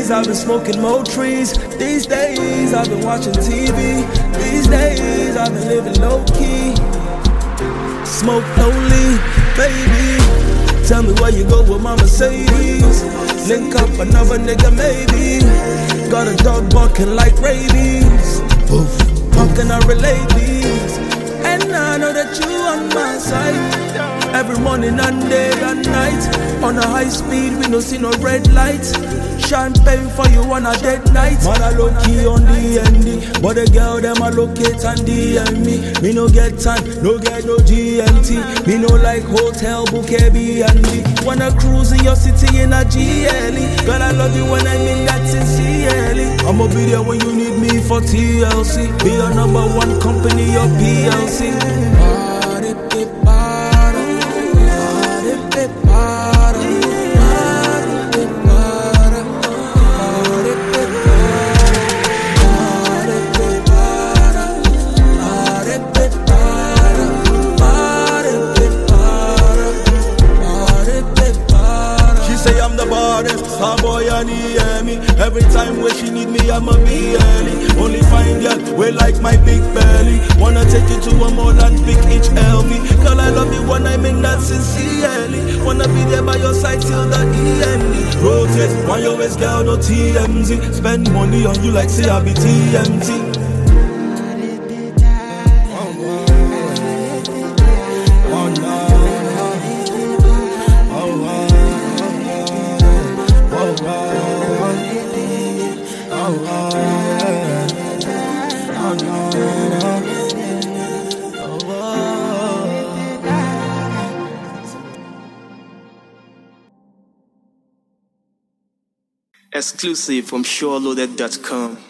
days I've been smoking more trees. These days I've been watching TV. These days I've been living low key. Smoke lonely, baby. Tell me where you go with my Mercedes. Link up another nigga maybe. Got a dog barking like rabies. Oof. How can I relate these? And I know that you on my side. Every morning and day and night. On a high speed we no see no red light. Champagne for you on a dead night. Man I low key on the ND, but the girl them a locate and DM me. Me no get time, no get no GMT. Me no like hotel book Airbnb. Wanna cruise in your city in a GLE. Girl I love you when I mean that sincerely. I'ma be there when you need me for TLC. Be your number one company, your PLC. Starboy and he hear me. Every time when she need me, I'ma be early. Only fine girl, we like my big belly. Wanna take you to a mall and pick each LV. Girl, I love you when I mean that sincerely. Wanna be there by your side till the end. Rotate, why you always girl, no TMZ. Spend money on you like say I be TMT. Exclusive from SureLoaded.com.